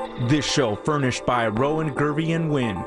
This show furnished by Rowan, Gervey, and Wynn.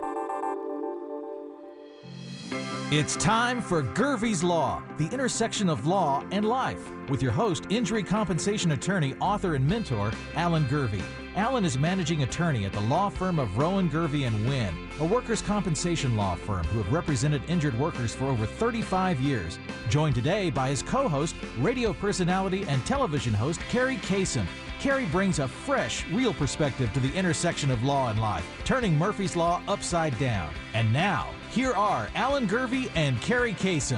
It's time for Gervey's Law, the intersection of law and life, with your host, injury compensation attorney, author, and mentor, Alan Gervey. Alan is managing attorney at the law firm of Rowan, Gervey, and Wynn, a workers' compensation law firm who have represented injured workers for over 35 years. Joined today by his co-host, radio personality, and television host, Carrie Kasem. Carrie brings a fresh, real perspective to the intersection of law and life, turning Murphy's Law upside down. And now, here are Alan Gervey and Carrie Kasem.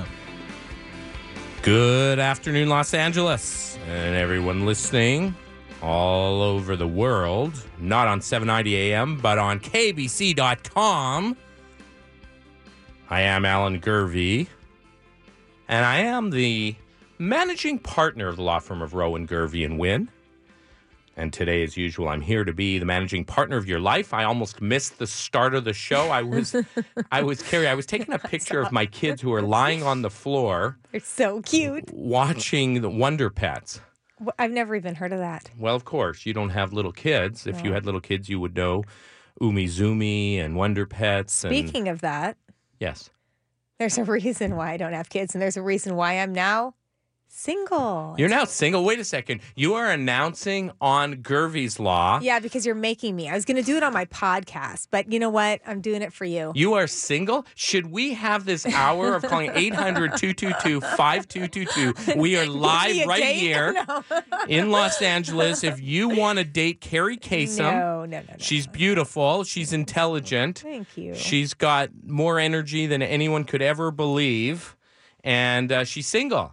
Good afternoon, Los Angeles, and everyone listening all over the world, not on 790 AM, but on KBC.com. I am Alan Gervey, and I am the managing partner of the law firm of Rowan, Gervey, and Wynn. And today, as usual, I'm here to be the managing partner of your life. I almost missed the start of the show. Carrie, I was taking a picture of my kids who are lying on the floor. They're so cute. Watching the Wonder Pets. I've never even heard of that. Well, of course, you don't have little kids. If you had little kids, you would know Umizoomi and Wonder Pets. Speaking of that, yes, there's a reason why I don't have kids, and there's a reason why I'm now single. You're now single? Wait a second. You are announcing on Gervey's Law. Yeah, because you're making me. I was going to do it on my podcast, but you know what? I'm doing it for you. You are single? Should we have this hour of calling 800-222-5222? We are live right here in Los Angeles. If you want to date Carrie Kasem, no. She's beautiful. She's intelligent. Thank you. She's got more energy than anyone could ever believe. And she's single.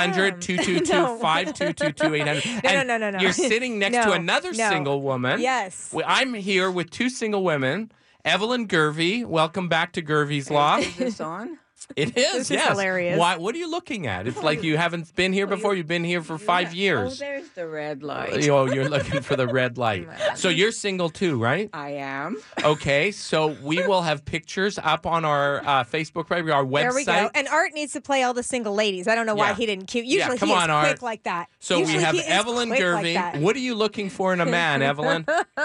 800-222-5222. No. You're sitting next to another single woman. Yes. I'm here with two single women. Evelyn Gervey, welcome back to Gervey's Law. Is this on? It is, This yes. is hilarious. Why? What are you looking at? It's like you haven't been here before. You've been here for 5 Oh, years. there's the red light. Oh, you're looking for the red light. So you're single too, right? I am. Okay, so we will have pictures up on our Facebook page, our website. There we go. And Art needs to play all the single ladies. I don't know why he didn't cue. Usually come he is on, quick Art. like that. So Usually we have he is Evelyn quick Gervey. like that. What are you looking for in a man, Evelyn?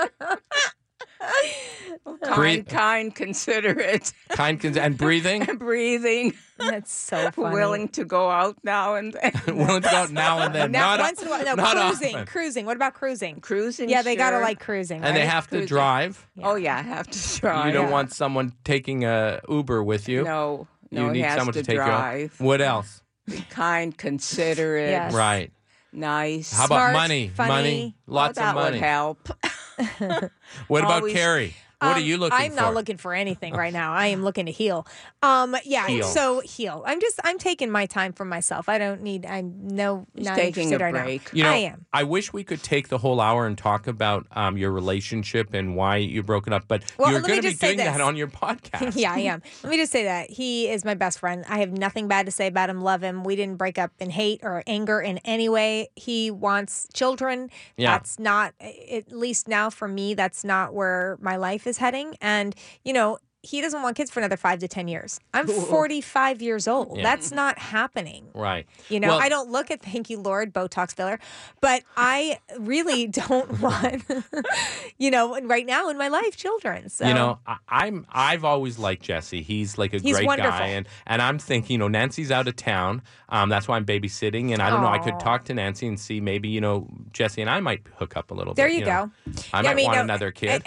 Kind, considerate. And breathing? Breathing. That's so funny. Willing to go out now and then. Willing to go out now and then. Now, Not once in a while. No, not cruising. often. Cruising. What about cruising? Cruising, Yeah, they got to sure. like cruising, And they right? have to Cruising. drive. Oh, yeah, I have to drive. You don't want someone taking a Uber with you. No, You he need has someone to take drive. you out. What else? Kind, considerate. Yes. Right. Nice. How about Smart, money? funny. Money. Lots that of money. would help. What about Always- Carrie? What are you looking for? I'm not looking for anything right now. I am looking to heal. Yeah, Heal. so heal. I'm taking my time for myself. I don't need. He's not taking interested a right break. now. You know, I am. I wish we could take the whole hour and talk about your relationship and why you're broken up, but Well, you're let me going to be just say doing that this. on your podcast. Yeah, I am. Let me just say that he is my best friend. I have nothing bad to say about him. Love him. We didn't break up in hate or anger in any way. He wants children. Yeah. That's not, at least now for me, that's not where my life is heading. And, you know, he doesn't want kids for another 5 to 10 years. I'm 45 years old. Yeah. That's not happening. Right. You know, Well, I don't look at, thank you, Lord, Botox filler, but I really don't want, right now in my life, children. So. You know, I've always liked Jesse. He's like He's great wonderful. guy, and I'm thinking, Nancy's out of town. That's why I'm babysitting, and I don't know. I could talk to Nancy and see maybe Jesse and I might hook up a little There bit. you go. I might want another kid.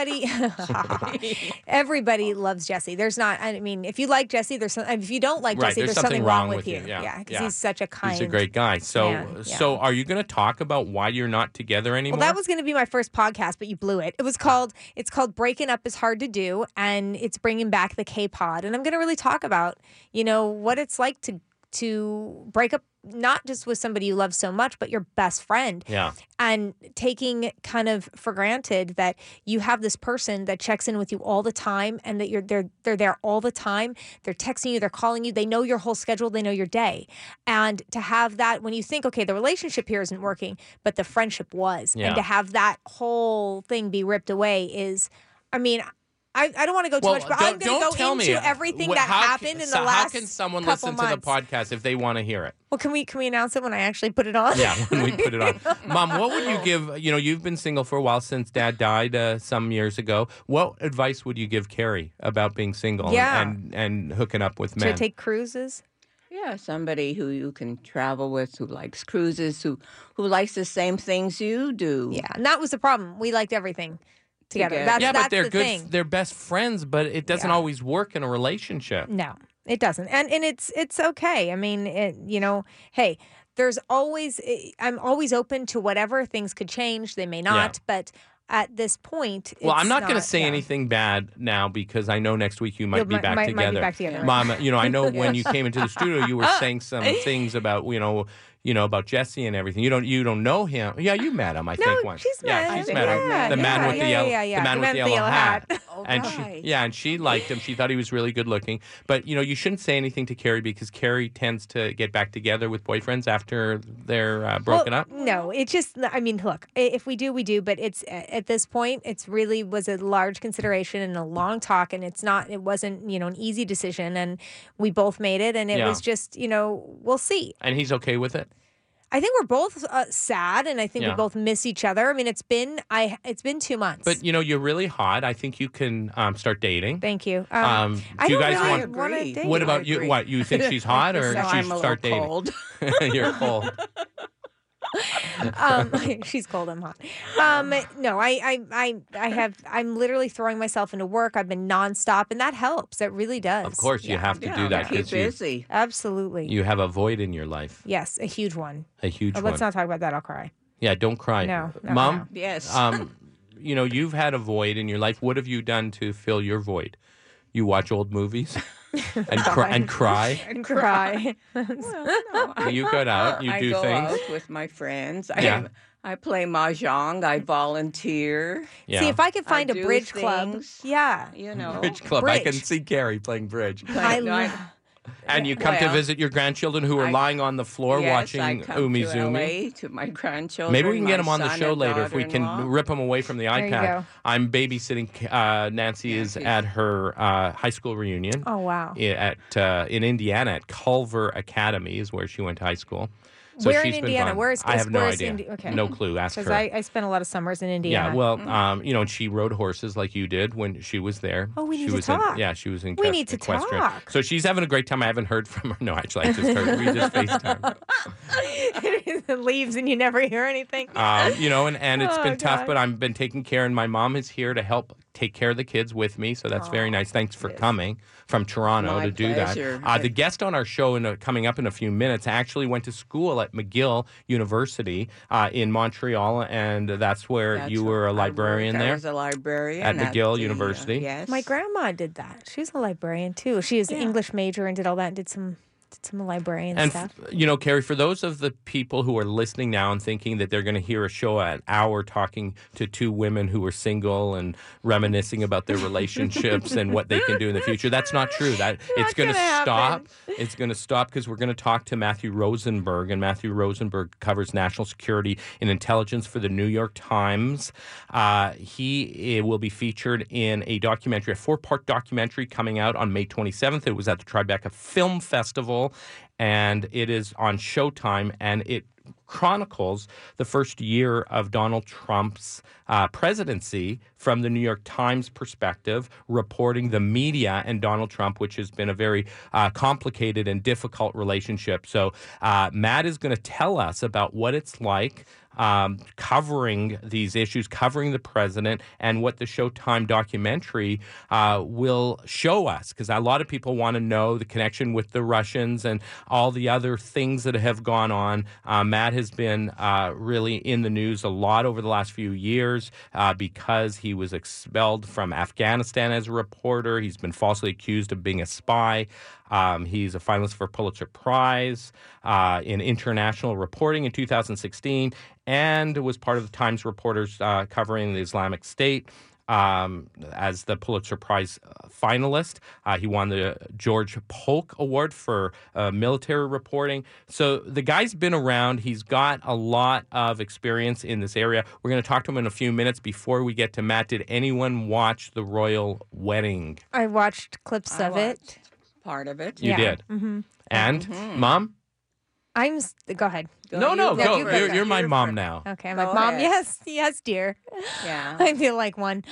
Everybody loves Jesse. There's not. I mean, if you like Jesse, if you don't like Right, Jesse, there's there's something wrong with you. you. Yeah, because yeah. he's such a kind. He's a great guy. So, man, yeah. so are you going to talk about why you're not together anymore? Well, that was going to be my first podcast, but you blew it. It's called Breaking Up is Hard to Do, and it's bringing back the K-Pod. And I'm going to really talk about, what it's like to break up, not just with somebody you love so much, but your best friend. Yeah. And taking kind of for granted that you have this person that checks in with you all the time, and that they're there all the time. They're texting you, they're calling you, they know your whole schedule, they know your day. And to have that, when you think, okay, the relationship here isn't working, but the friendship was. Yeah. And to have that whole thing be ripped away is, I don't want to go too much, but I'm going to go into everything that happened in the last How can someone couple listen to the months. podcast if they want to hear it? Well, can we announce it when I actually put it on? Yeah, when we put it on. Mom, what would you give, you've been single for a while since Dad died some years ago. What advice would you give Carrie about being single and hooking up with men? Should I take cruises? Yeah, somebody who you can travel with, who likes cruises, who likes the same things you do. Yeah, and that was the problem. We liked everything together. Together. That's but they're the good. thing. They're best friends, but it doesn't always work in a relationship. No, it doesn't, and it's okay. I mean, hey, there's always I'm always open to whatever. Things could change. They may not, but at this point, Well, I'm not going going to say anything bad now because I know next week you might be back together. Might be back together. Mom, I know when you came into the studio, you were saying some things about about Jesse and everything. You don't know him. Yeah, you met him, I think once. She's met him. She's met him. The man with the yellow, the man with the yellow hat. Oh, And right. she liked him. She thought he was really good looking. But you shouldn't say anything to Carrie because Carrie tends to get back together with boyfriends after they're broken up. No, it's just. I mean, look, if we do, we do. But it's at this point, it's really was a large consideration and a long talk, and it wasn't an easy decision, and we both made it, and it was just we'll see. And he's okay with it. I think we're both sad, and I think we both miss each other. I mean, it's been 2 months. But you're really hot. I think you can start dating. Thank you. Do I you don't guys really want? want to agree. date. What about you? agree. What you think she's hot or No, she I'm should a start little dating? cold. You're cold. She's cold. I'm hot. No, I'm literally throwing myself into work. I've been nonstop, and that helps. That really does. Of course, you have to do that Keep because busy. Absolutely. you have a void in your life, Yes, a huge one. a huge one. Let's not talk about that. I'll cry. Yeah, don't cry. No, Mom. Yes. You've had a void in your life. What have you done to fill your void? You watch old movies and cry. And cry. You go out. You I do go things. out with my friends. Yeah. I play mahjong. I volunteer. Yeah. See, if I could find a do bridge club. things. Yeah. Bridge club. I can Bridge. see Carrie playing bridge. I And you come to Well, visit your grandchildren who are lying on the floor yes, watching I come Umizoomi. to LA to my grandchildren. Maybe we can get my them on the son show and later if we can daughter-in-law. rip them away from the you iPad. go. I'm babysitting. Nancy is at her high school reunion. Oh, wow. In Indiana at Culver Academy is where she went to high school. So Where in she's been Indiana? fun. Where is- I have no where is idea. Okay. No clue. Ask Because her. I spent a lot of summers in Indiana. Yeah, well, and she rode horses like you did when she was there. Oh, we she need to was talk. She was in We need to equestrian. talk. So she's having a great time. I haven't heard from her. No, actually, I just heard. We just FaceTime. It leaves and you never hear anything. And it's Oh, been tough, God. but I've been taking care, and my mom is here to help take care of the kids with me. So that's very nice. Thanks for coming from Toronto My to do pleasure. that. The guest on our show coming up in a few minutes actually went to school at McGill University in Montreal, and that's where That's you were a where I librarian worked. there. I was a librarian At McGill the, University? Yes. My grandma did that. She was a librarian too. She was an English major and did all that and did some librarian And, stuff. Carrie, for those of the people who are listening now and thinking that they're going to hear a show an hour talking to two women who are single and reminiscing about their relationships and what they can do in the future, that's not true. It's going to gonna stop. happen. It's going to stop because we're going to talk to Matthew Rosenberg, and Matthew Rosenberg covers national security and intelligence for the New York Times. He will be featured in a documentary, a 4-part documentary coming out on May 27th. It was at the Tribeca Film Festival, and it is on Showtime, and it chronicles the first year of Donald Trump's presidency from the New York Times perspective, reporting the media and Donald Trump, which has been a very complicated and difficult relationship. So Matt is going to tell us about what it's like covering these issues, covering the president, and what the Showtime documentary will show us. Because a lot of people want to know the connection with the Russians and all the other things that have gone on. Matt has been really in the news a lot over the last few years because he was expelled from Afghanistan as a reporter. He's been falsely accused of being a spy. He's a finalist for Pulitzer Prize in international reporting in 2016 and was part of the Times reporters covering the Islamic State. as the Pulitzer Prize finalist. He won the George Polk Award for military reporting. So the guy's been around. He's got a lot of experience in this area. We're going to talk to him in a few minutes. Before we get to Matt, did anyone watch the royal wedding? I watched clips of it. Part of it. You did? Mm-hmm. And, Mom? Go ahead. No, go. you go. You're my mom now. Okay, I'm Go like, Mom, ahead. yes, dear. Yeah. I feel like one.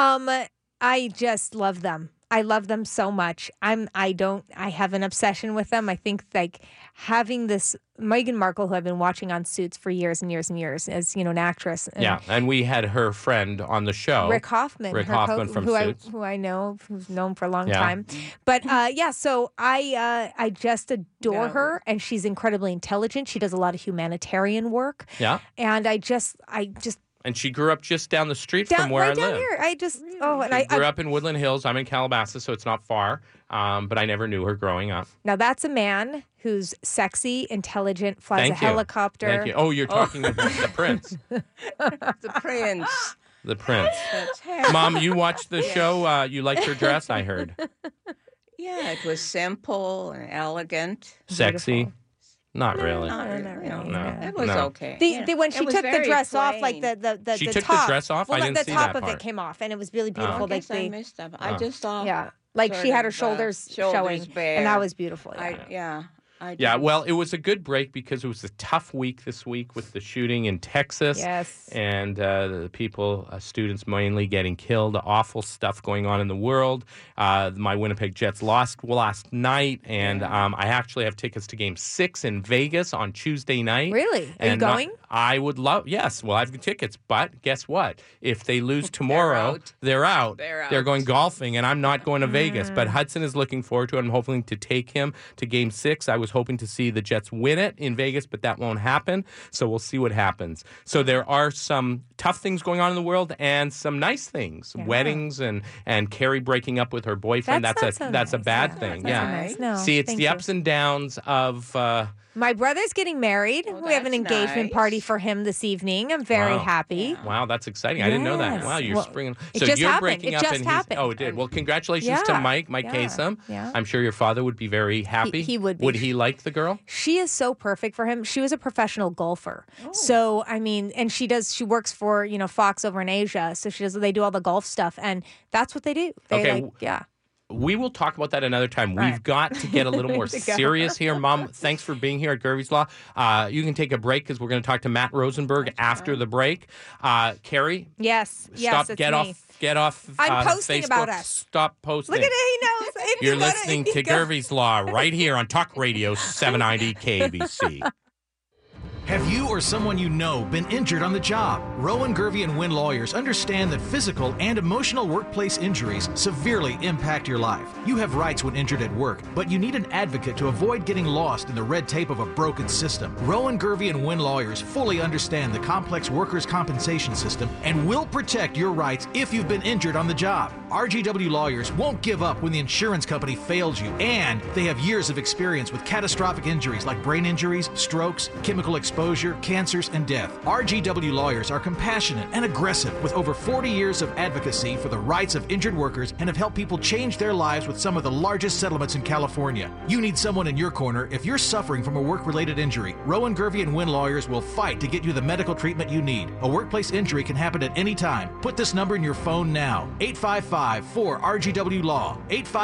I just love them. I love them so much. I have an obsession with them. I think like having this Meghan Markle, who I've been watching on Suits for years and years and years, as an actress. And and we had her friend on the show. Rick Hoffman. Rick Hoffman from Suits. Who I know, who's known for a long Yeah. time. But so I just adore her, and she's incredibly intelligent. She does a lot of humanitarian work. Yeah. And I just And she grew up just down the street from where right I down live. here. I just and She I grew up in Woodland Hills. I'm in Calabasas, so it's not far. But I never knew her growing up. Now that's a man who's sexy, intelligent, flies Thank a you. helicopter. Thank you. Oh, you're talking about the prince. The prince. The prince. That's Harry. Mom, you watched the show. You liked her dress, I heard. Yeah, it was simple and elegant. Sexy. Not really. Not really, not you know, really, no. It was No. okay. When she It was took the very dress off, like plain. the She the took the top, dress off? Well, I didn't the see top that of it part. came off, and it was really I beautiful. guess I missed that. I just saw. Yeah, like she sort had her of, shoulders shoulders showing, bare. and that was beautiful. Yeah. I Yeah, did. well, it was a good break because it was a tough week this week with the shooting in Texas. Yes. And the people, students mainly getting killed. Awful stuff going on in the world. My Winnipeg Jets lost last night, and I actually have tickets to Game 6 in Vegas on Tuesday night. Really? Are you And going? I would love, yes. Well, I have tickets, but guess what? If they lose tomorrow, they're out. They're going golfing, and I'm not going to Vegas. But Hudson is looking forward to it. I'm hoping to take him to Game 6. I was hoping to see the Jets win it in Vegas, but that won't happen. So we'll see what happens. So there are some tough things going on in the world and some nice things. Weddings and Carrie breaking up with her boyfriend. That's not so that's a nice. bad Yeah, thing. that's not Yeah. nice. No, See, it's thank the you. ups and downs of My brother's getting married. Oh, We have an that's engagement nice. party for him this evening. I'm very Wow. happy. Wow, that's exciting. I didn't know that. Yes. Wow, you're Well, springing. it So just you're happened. breaking It up just and happened. Oh, it did. Well, congratulations to Yeah. Mike Yeah. Kasem. Yeah. I'm sure your father would be very happy. He would be. Would he like the girl? She is so perfect for him. She was a professional golfer. So, I mean, and she works for, Fox over in Asia. So they do all the golf stuff, and that's what they do. Okay. Yeah. We will talk about that another time. Right. We've got to get a little more To go. serious here. Mom, thanks for being here at Gervie's Law. You can take a break because we're going to talk to Matt Rosenberg after the break. Carrie, Yes. Yes, it's get me. off I'm posting Facebook. about us. Stop posting. Look at it. He knows. You're listening to Gervie's Law right here on Talk Radio 790 KBC. Have you or someone you know been injured on the job? Rowan, Gervie, and Wynn lawyers understand that physical and emotional workplace injuries severely impact your life. You have rights when injured at work, but you need an advocate to avoid getting lost in the red tape of a broken system. Rowan, Gervie, and Wynn lawyers fully understand the complex workers' compensation system and will protect your rights if you've been injured on the job. RGW lawyers won't give up when the insurance company fails you, and they have years of experience with catastrophic injuries like brain injuries, strokes, chemical exposure, cancers, and death. RGW lawyers are compassionate and aggressive with over 40 years of advocacy for the rights of injured workers and have helped people change their lives with some of the largest settlements in California. You need someone in your corner if you're suffering from a work-related injury. Rowan, Gervie, and Wynn lawyers will fight to get you the medical treatment you need. A workplace injury can happen at any time. Put this number in your phone now. 855-4RGW-LAW.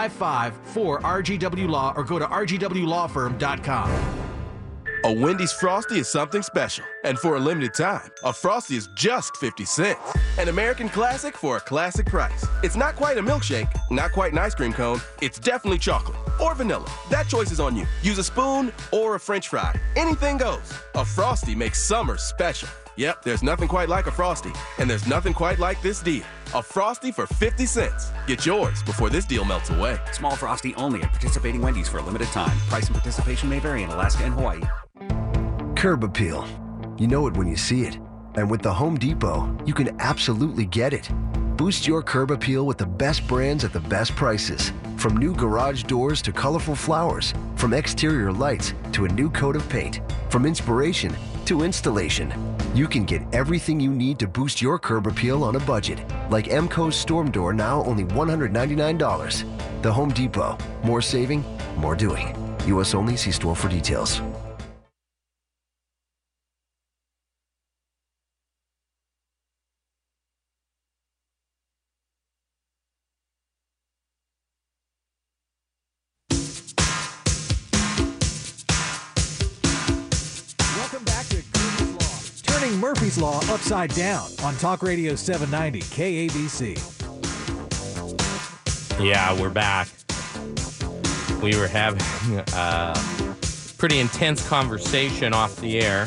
855-4RGW-LAW or go to rgwlawfirm.com. A Wendy's Frosty is something special. And for a limited time, a Frosty is just 50 cents. An American classic for a classic price. It's not quite a milkshake, not quite an ice cream cone. It's definitely chocolate or vanilla. That choice is on you. Use a spoon or a French fry. Anything goes. A Frosty makes summer special. Yep, there's nothing quite like a Frosty. And there's nothing quite like this deal. A Frosty for 50 cents. Get yours before this deal melts away. Small Frosty only at participating Wendy's for a limited time. Price and participation may vary in Alaska and Hawaii. Curb appeal. You know it when you see it. And with the Home Depot, you can absolutely get it. Boost your curb appeal with the best brands at the best prices. From new garage doors to colorful flowers. From exterior lights to a new coat of paint. From inspiration to installation. You can get everything you need to boost your curb appeal on a budget. Like Emco's Storm Door, now only $199. The Home Depot. More saving, more doing. U.S. only. See store for details. Welcome back to Murphy's Law. Turning Murphy's Law upside down on Talk Radio 790 KABC. Yeah, we're back. We were having a pretty intense conversation off the air.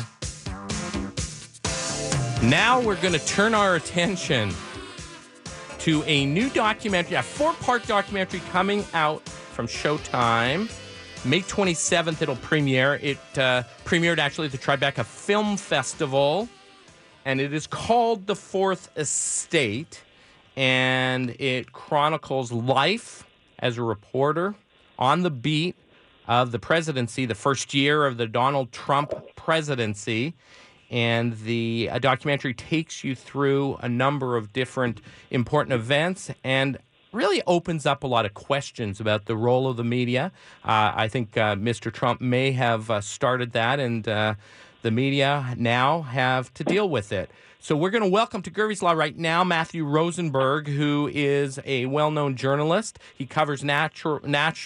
Now we're going to turn our attention to a new documentary, a 4-part documentary coming out from Showtime. May 27th, it'll premiere. It premiered actually at the Tribeca Film Festival, and it is called The Fourth Estate, and it chronicles life as a reporter on the beat of the presidency, the first year of the Donald Trump presidency. And the documentary takes you through a number of different important events and really opens up a lot of questions about the role of the media. I think Mr. Trump may have started that, and the media now have to deal with it. So we're going to welcome to Gervie's Law right now Matthew Rosenberg, who is a well-known journalist. He covers national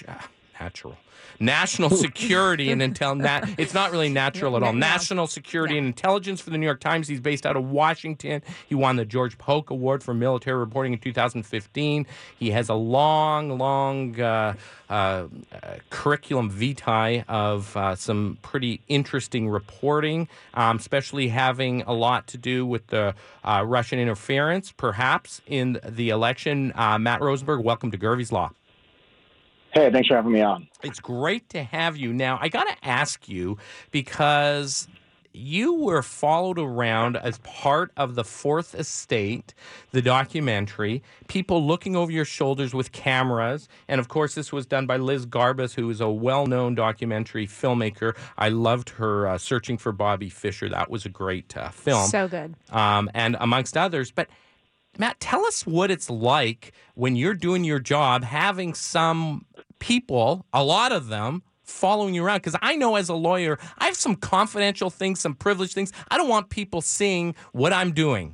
security and it's not really natural at all. National security and intelligence for the New York Times. He's based out of Washington. He won the George Polk Award for military reporting in 2015. He has a long curriculum vitae of some pretty interesting reporting, especially having a lot to do with the Russian interference, perhaps, in the election. Matt Rosenberg, welcome to Gervie's Law. Hey, thanks for having me on. It's great to have you. Now, I got to ask you, because you were followed around as part of The Fourth Estate, the documentary, people looking over your shoulders with cameras. And, of course, this was done by Liz Garbus, who is a well-known documentary filmmaker. I loved her Searching for Bobby Fischer. That was a great film. So good. And amongst others. But Matt, tell us what it's like when you're doing your job, having some people, a lot of them, following you around. Because I know as a lawyer, I have some confidential things, some privileged things. I don't want people seeing what I'm doing.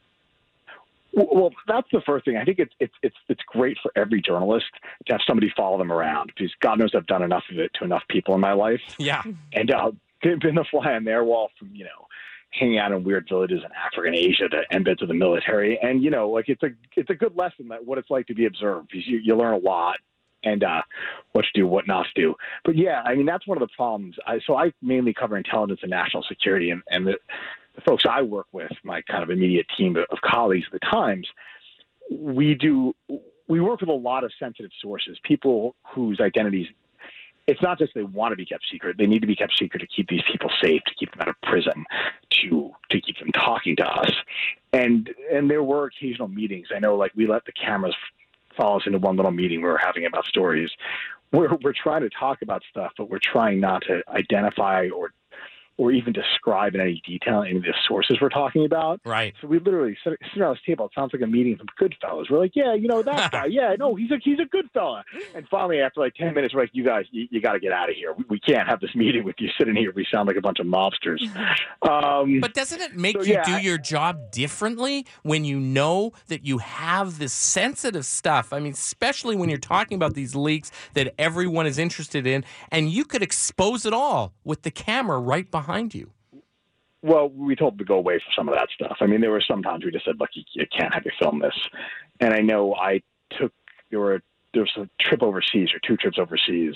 Well, that's the first thing. I think it's great for every journalist to have somebody follow them around, because God knows I've done enough of it to enough people in my life. Yeah. And been the fly on their wall from, hanging out in weird villages in Africa and Asia to embeds of the military. And, it's a good lesson that what it's like to be observed, because you learn a lot and what to do, what not to do. But yeah, I mean, that's one of the problems. So I mainly cover intelligence and national security, and the folks I work with, my kind of immediate team of colleagues at the Times, we work with a lot of sensitive sources, people whose identities, it's not just they want to be kept secret. They need to be kept secret to keep these people safe, to keep them out of prison, to keep them talking to us. And there were occasional meetings. I know, we let the cameras follow us into one little meeting we were having about stories. We're trying to talk about stuff, but we're trying not to identify or even describe in any detail any of the sources we're talking about. Right. So we literally sit around this table. It sounds like a meeting from Goodfellas. We're like, yeah, that guy. Yeah, no, he's a good fella. And finally, after 10 minutes, we're like, you guys, you got to get out of here. We can't have this meeting with you sitting here. We sound like a bunch of mobsters. But doesn't it make you do your job differently when you know that you have this sensitive stuff? I mean, especially when you're talking about these leaks that everyone is interested in, and you could expose it all with the camera right behind you. Well, we told them to go away from some of that stuff. I mean, there were some times we just said, look, you can't have you film this. And I know there was a trip overseas or 2 trips overseas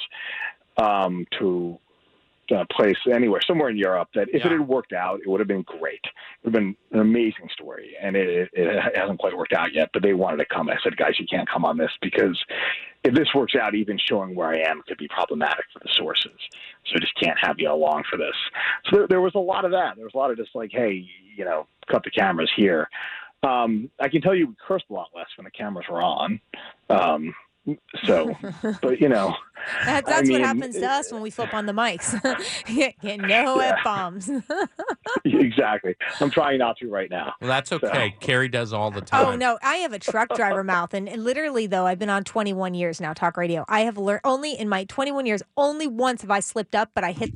to a place anywhere, somewhere in Europe, that if it had worked out, it would have been great. It would have been an amazing story. And it hasn't quite worked out yet, but they wanted to come. I said, guys, you can't come on this, because if this works out, even showing where I am could be problematic for the sources. So I just can't have you along for this. So there was a lot of that. There was a lot of just hey, cut the cameras here. I can tell you we cursed a lot less when the cameras were on. So, but you know, That's what happens to us when we flip on the mics. Get no F-bombs. Exactly. I'm trying not to right now. Well, that's okay. Carrie does all the time. Oh, no. I have a truck driver mouth. And literally, though, I've been on 21 years now, talk radio. I have learned only in my 21 years, only once have I slipped up, but I hit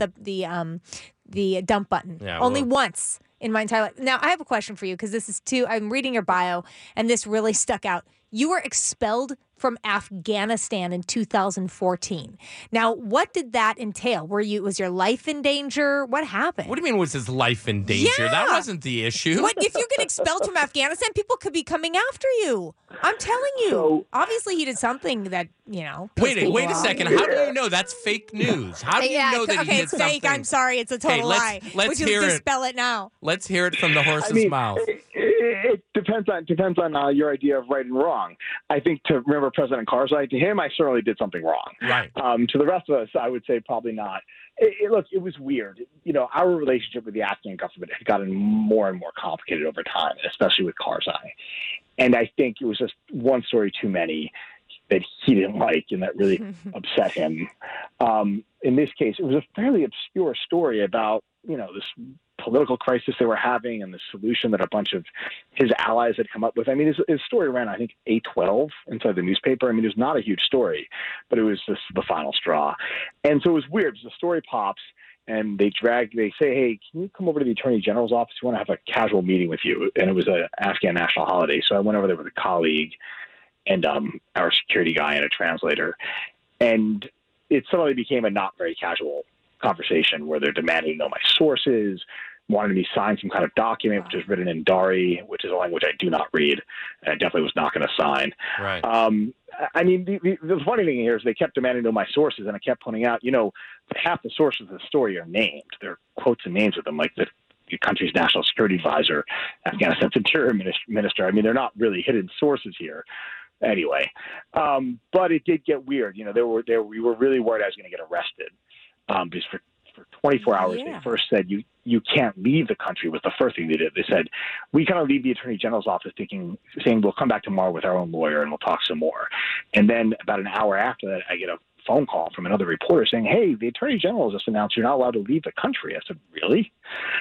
the dump button. Yeah, only well. once in my entire life. Now, I have a question for you because this is I'm reading your bio, and this really stuck out. You were expelled from Afghanistan in 2014. Now, what did that entail? Was your life in danger? What happened? What do you mean was his life in danger? Yeah. That wasn't the issue. What if you get expelled from Afghanistan? People could be coming after you. I'm telling you. So- Obviously, he did something that pissed Wait people a off. second. How do you know that's fake news? How do you know that he okay, did it's something? fake. I'm sorry. It's a total lie. let's Would you hear it. dispel it now? Let's hear it from the horse's mouth. It depends on your idea of right and wrong. I think to remember President Karzai, to him, I certainly did something wrong. Right. To the rest of us, I would say probably not. Look, it was weird. You know, our relationship with the Afghan government had gotten more and more complicated over time, especially with Karzai. And I think it was just one story too many that he didn't like and that really upset him. In this case, it was a fairly obscure story about, you know, this political crisis they were having and the solution that a bunch of his allies had come up with. I mean, his story ran, I think, 8/12 inside the newspaper. I mean, it was not a huge story, but it was just the final straw. And so it was weird because the story pops and they say, hey, can you come over to the Attorney General's office? We want to have a casual meeting with you. And it was an Afghan national holiday. So I went over there with a colleague and our security guy and a translator. And it suddenly became a not very casual conversation where they're demanding to know my sources, wanted me to sign some kind of document, which is written in Dari, which is a language I do not read, and I definitely was not going to sign. Right. I mean, the funny thing here is they kept demanding to know my sources, and I kept pointing out, you know, half the sources of the story are named. There are quotes and names of them, like the country's national security advisor, Afghanistan's interior minister. I mean, they're not really hidden sources here. Anyway, but it did get weird. You know, we were really worried I was going to get arrested because for 24 hours they first said you can't leave the country was the first thing they did. They said we kind of leave the Attorney General's office saying we'll come back tomorrow with our own lawyer and we'll talk some more. And then about an hour after that, I get a phone call from another reporter saying, hey, the Attorney General just announced you're not allowed to leave the country. I said, really?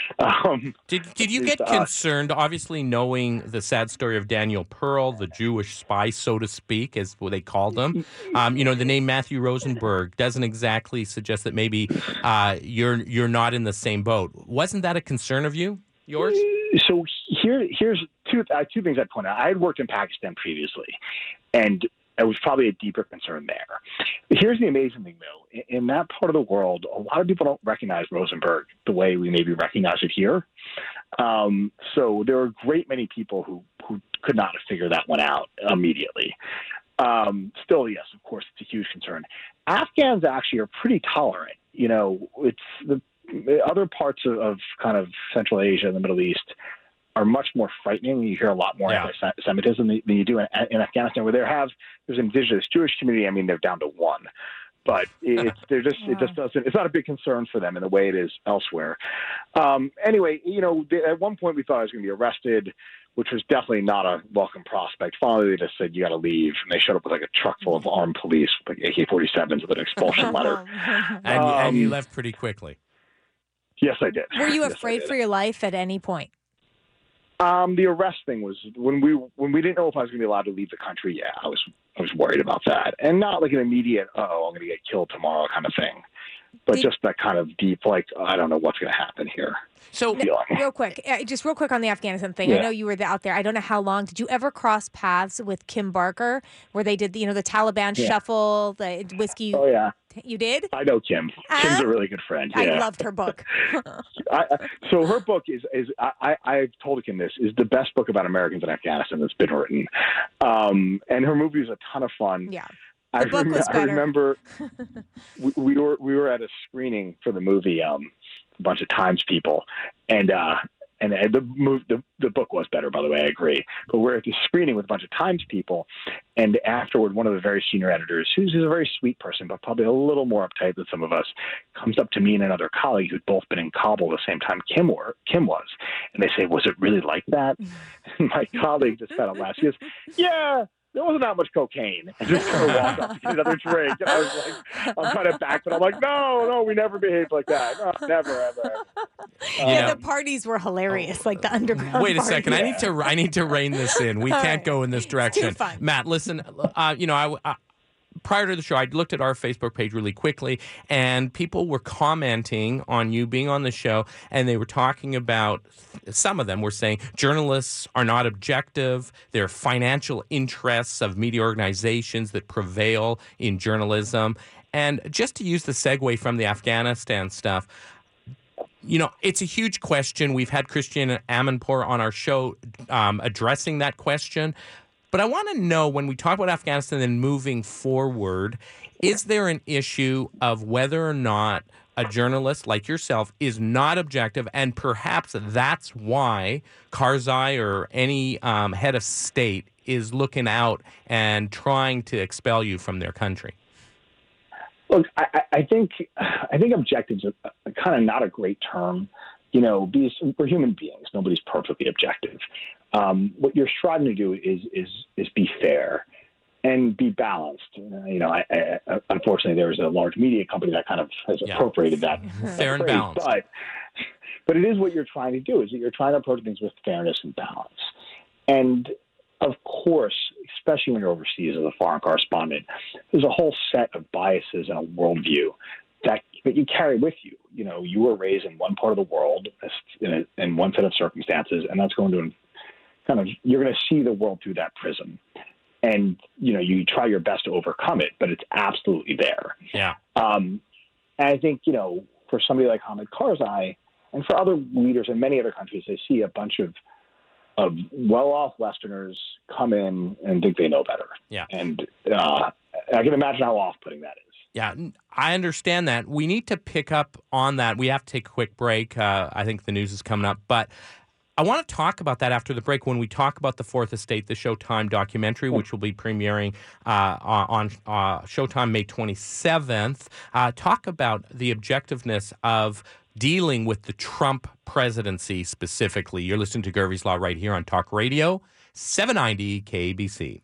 Did you get concerned, obviously knowing the sad story of Daniel Pearl, the Jewish spy, so to speak, as they called him? You know, the name Matthew Rosenberg doesn't exactly suggest that maybe you're not in the same boat. Wasn't that a concern of yours? So here's two things I'd point out. I had worked in Pakistan previously, and it was probably a deeper concern there. But here's the amazing thing, though. In that part of the world, a lot of people don't recognize Rosenberg the way we maybe recognize it here. So there are a great many people who could not have figured that one out immediately. Still, yes, of course, it's a huge concern. Afghans actually are pretty tolerant. You know, it's the other parts of kind of Central Asia and the Middle East are much more frightening. You hear a lot more anti-Semitism than you do in Afghanistan, where there's an indigenous Jewish community. I mean, they're down to one, but it just doesn't. It's not a big concern for them in the way it is elsewhere. Anyway, you know, at one point we thought I was going to be arrested, which was definitely not a welcome prospect. Finally, they just said you got to leave, and they showed up with like a truck full of armed police, with like AK-47s with an expulsion letter. And you left pretty quickly. Yes, I did. Were you afraid for your life at any point? The arrest thing was when we didn't know if I was going to be allowed to leave the country. Yeah, I was worried about that, and not like an immediate I'm going to get killed tomorrow kind of thing, but just that kind of deep like I don't know what's going to happen here. So real quick on the Afghanistan thing. Yeah. I know you were out there. I don't know how long. Did you ever cross paths with Kim Barker, where they did the Taliban shuffle, the whiskey? Oh yeah. You did? I know Kim. Kim's a really good friend. Yeah. I loved her book. So her book I've told Kim this, is the best book about Americans in Afghanistan that's been written. And her movie was a ton of fun. Yeah. I remember we were at a screening for the movie, a bunch of Times people, and the book was better, by the way, I agree. But we're at this screening with a bunch of Times people, and afterward, one of the very senior editors, who's a very sweet person, but probably a little more uptight than some of us, comes up to me and another colleague who'd both been in Kabul the same time Kim was, and they say, "Was it really like that?" And my colleague just kind of laughs. He goes, "Yeah, there wasn't that much cocaine. And just kind of walked up to get another drink. And I was like, I'm kind of back, but I'm like, no, we never behaved like that. No, never, ever. The parties were hilarious, like the underground Wait a second. I need to rein this in. We can't go in this direction. Too fun. Matt, listen, prior to the show, I looked at our Facebook page really quickly, and people were commenting on you being on the show, and they were talking about, some of them were saying, journalists are not objective. There are financial interests of media organizations that prevail in journalism. And just to use the segue from the Afghanistan stuff, it's a huge question. We've had Christian Amanpour on our show addressing that question. But I want to know, when we talk about Afghanistan and moving forward, is there an issue of whether or not a journalist like yourself is not objective, and perhaps that's why Karzai or any head of state is looking out and trying to expel you from their country? Look, I think objectives are kind of not a great term, because we're human beings. Nobody's perfectly objective. What you're striving to do is be fair and be balanced. Unfortunately, there's a large media company that kind of has appropriated that fair and balanced. But it is what you're trying to do. Is that you're trying to approach things with fairness and balance. And of course, especially when you're overseas as a foreign correspondent, there's a whole set of biases and a worldview that you carry with you. You were raised in one part of the world in one set of circumstances, and that's going to you're going to see the world through that prism. And, you try your best to overcome it, but it's absolutely there. Yeah. And I think, for somebody like Hamid Karzai and for other leaders in many other countries, they see a bunch of well-off Westerners come in and think they know better. Yeah. And I can imagine how off-putting that is. Yeah, I understand that. We need to pick up on that. We have to take a quick break. I think the news is coming up. But I want to talk about that after the break when we talk about the Fourth Estate, the Showtime documentary, which will be premiering on Showtime May 27th. Talk about the objectiveness of dealing with the Trump presidency specifically. You're listening to Gervie's Law right here on Talk Radio, 790 KABC.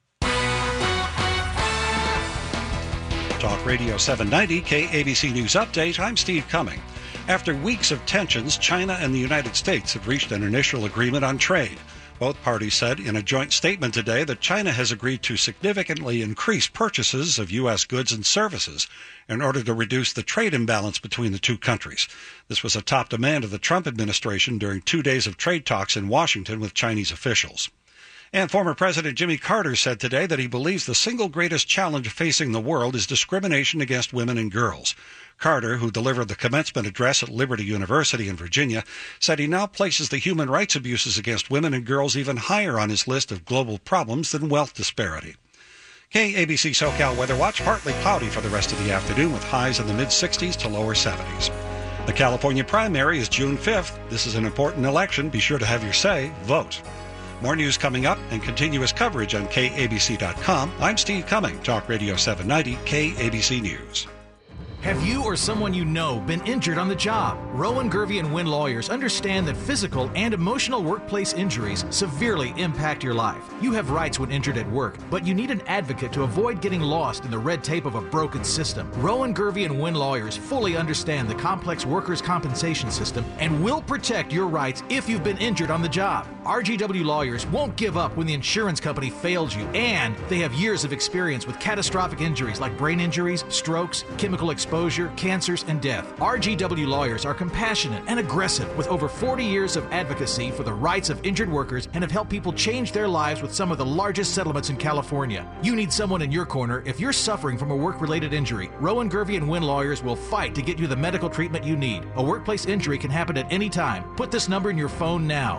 Talk Radio 790 KABC News Update. I'm Steve Cumming. After weeks of tensions, China and the United States have reached an initial agreement on trade. Both parties said in a joint statement today that China has agreed to significantly increase purchases of U.S. goods and services in order to reduce the trade imbalance between the two countries. This was a top demand of the Trump administration during 2 days of trade talks in Washington with Chinese officials. And former President Jimmy Carter said today that he believes the single greatest challenge facing the world is discrimination against women and girls. Carter, who delivered the commencement address at Liberty University in Virginia, said he now places the human rights abuses against women and girls even higher on his list of global problems than wealth disparity. KABC SoCal Weather Watch, partly cloudy for the rest of the afternoon with highs in the mid-60s to lower 70s. The California primary is June 5th. This is an important election. Be sure to have your say. Vote. More news coming up and continuous coverage on KABC.com. I'm Steve Cumming, Talk Radio 790 KABC News. Have you or someone you know been injured on the job? Rowan, Gervie, and Wynn lawyers understand that physical and emotional workplace injuries severely impact your life. You have rights when injured at work, but you need an advocate to avoid getting lost in the red tape of a broken system. Rowan, Gervie, and Wynn lawyers fully understand the complex workers' compensation system and will protect your rights if you've been injured on the job. RGW lawyers won't give up when the insurance company fails you, and they have years of experience with catastrophic injuries like brain injuries, strokes, chemical exposure, cancers, and death. RGW lawyers are compassionate and aggressive with over 40 years of advocacy for the rights of injured workers and have helped people change their lives with some of the largest settlements in California. You need someone in your corner if you're suffering from a work-related injury. Rowan, Gervie, and Wynn lawyers will fight to get you the medical treatment you need. A workplace injury can happen at any time. Put this number in your phone now.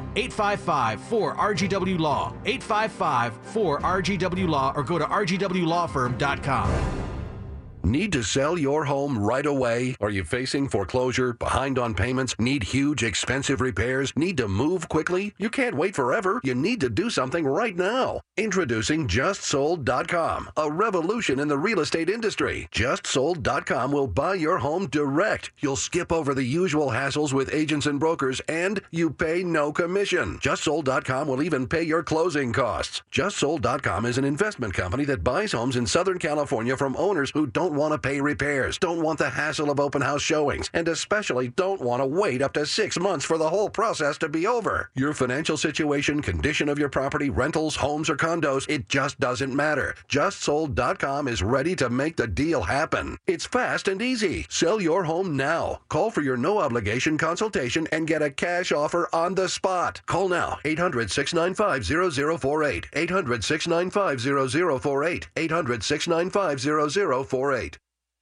855-4RGW-LAW. 855-4RGW-LAW or go to rgwlawfirm.com. Need to sell your home right away? Are you facing foreclosure, behind on payments, need huge expensive repairs, need to move quickly? You can't wait forever. You need to do something right now. Introducing JustSold.com, a revolution in the real estate industry. JustSold.com will buy your home direct. You'll skip over the usual hassles with agents and brokers, and you pay no commission. JustSold.com will even pay your closing costs. JustSold.com is an investment company that buys homes in Southern California from owners who don't want to pay repairs, don't want the hassle of open house showings, and especially don't want to wait up to 6 months for the whole process to be over. Your financial situation, condition of your property, rentals, homes, or condos, it just doesn't matter. JustSold.com is ready to make the deal happen. It's fast and easy. Sell your home now. Call for your no-obligation consultation and get a cash offer on the spot. Call now. 800-695-0048. 800-695-0048. 800-695-0048.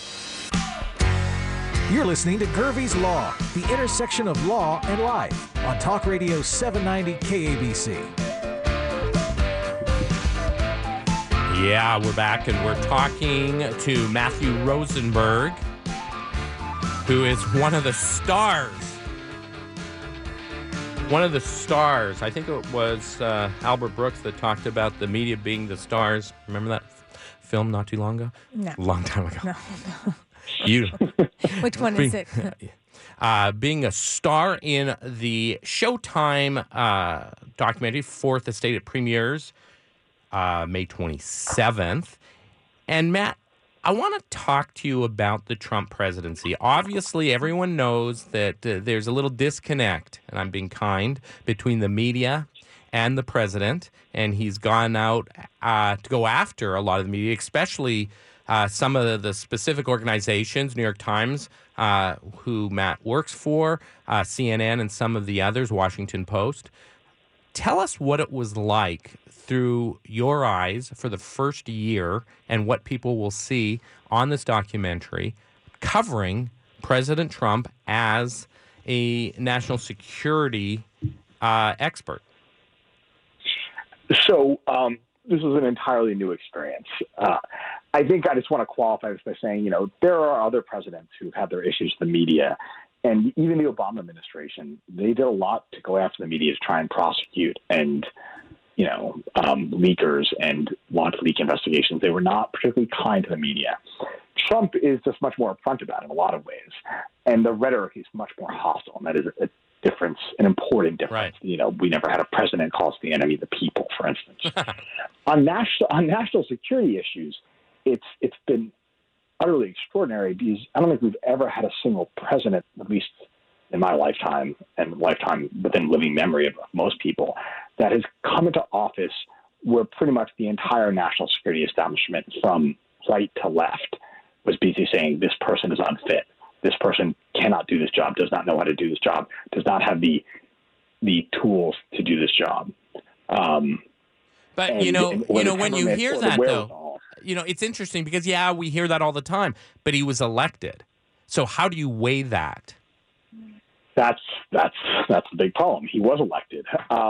You're listening to Gervie's Law, the intersection of law and life, on Talk Radio 790 KABC. Yeah, we're back and we're talking to Matthew Rosenberg, who is one of the stars. One of the stars. I think it was Albert Brooks that talked about the media being the stars. Remember that film not too long ago? No. A long time ago. No. You. Which one is it? Being a star in the Showtime documentary, Fourth Estate, it premieres May 27th. And Matt, I want to talk to you about the Trump presidency. Obviously, everyone knows that there's a little disconnect, and I'm being kind, between the media and the president. And he's gone out to go after a lot of the media, especially some of the specific organizations, New York Times, who Matt works for, CNN, and some of the others, Washington Post. Tell us what it was like through your eyes for the first year and what people will see on this documentary covering President Trump as a national security expert. So this was an entirely new experience. I think I just want to qualify this by saying, there are other presidents who've had their issues with the media. And even the Obama administration, they did a lot to go after the media to try and prosecute and, leakers and launch leak investigations. They were not particularly kind to the media. Trump is just much more upfront about it in a lot of ways. And the rhetoric is much more hostile. And that is a difference, an important difference. Right. We never had a president call us the enemy of the people, for instance. On national security issues, it's been utterly extraordinary because I don't think we've ever had a single president, at least in my lifetime and lifetime within living memory of most people, that has come into office where pretty much the entire national security establishment from right to left was basically saying this person is unfit. This person cannot do this job, does not know how to do this job, does not have the tools to do this job. But when you hear that, though, it's interesting because, we hear that all the time, but he was elected. So how do you weigh that? That's the big problem. He was elected.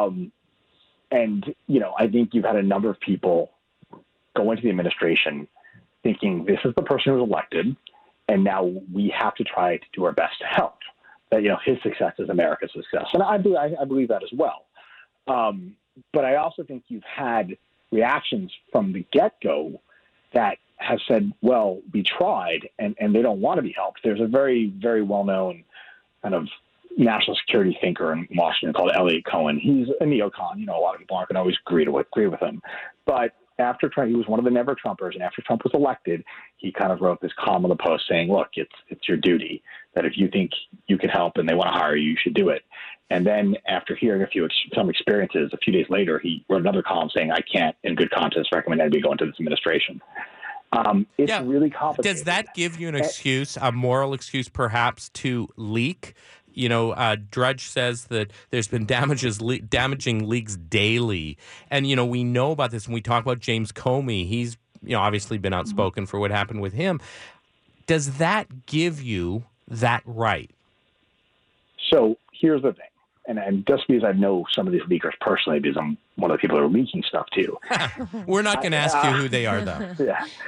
I think you've had a number of people go into the administration thinking this is the person who was elected, and now we have to try to do our best to help. That, his success is America's success. And I believe that as well. But I also think you've had reactions from the get-go that have said, well, we tried, and they don't want to be helped. There's a very, very well-known kind of national security thinker in Washington called Elliot Cohen. He's a neocon. A lot of people aren't going to always agree with him. But after Trump, he was one of the never Trumpers, and after Trump was elected, he kind of wrote this column on the Post saying, look, it's your duty that if you think you can help and they want to hire you, you should do it. And then after hearing some experiences, a few days later, he wrote another column saying, I can't, in good conscience, recommend anybody go into this administration. It's really complicated. Does that give you an excuse, a moral excuse perhaps, to leak? Drudge says that there's been damaging leaks daily. And, we know about this when we talk about James Comey. He's, obviously been outspoken for what happened with him. Does that give you that right? So here's the thing. And just because I know some of these leakers personally, because I'm one of the people who are leaking stuff too. We're not going to ask you who they are, though. Yeah.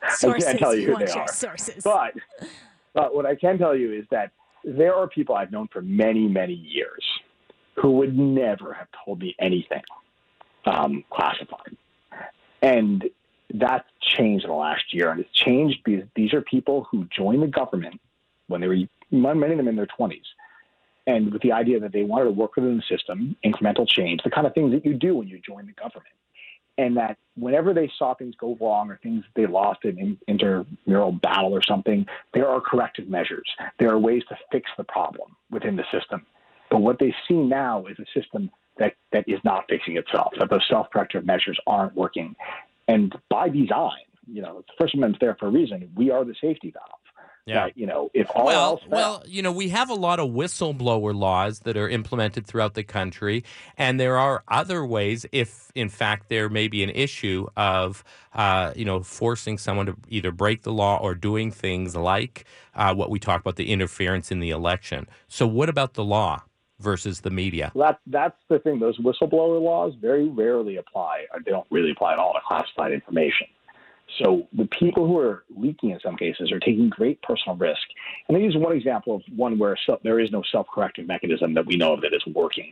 Sources. I can't tell you who want they your are. sources. But what I can tell you is that there are people I've known for many, many years who would never have told me anything classified. And that's changed in the last year. And it's changed because these are people who joined the government when they were, many of them in their 20s. And with the idea that they wanted to work within the system, incremental change, the kind of things that you do when you join the government. And that whenever they saw things go wrong or things they lost in intramural battle or something, there are corrective measures. There are ways to fix the problem within the system. But what they see now is a system that is not fixing itself, that those self-corrective measures aren't working. And by design, the First Amendment's there for a reason. We are the safety valve. Yeah. That, if all else fails, we have a lot of whistleblower laws that are implemented throughout the country, and there are other ways if, in fact, there may be an issue of, forcing someone to either break the law or doing things like what we talk about, the interference in the election. So what about the law versus the media? That's the thing. Those whistleblower laws very rarely apply, or they don't really apply at all to classified information. So the people who are leaking in some cases are taking great personal risk. And they use one example of one where there is no self-corrective mechanism that we know of that is working.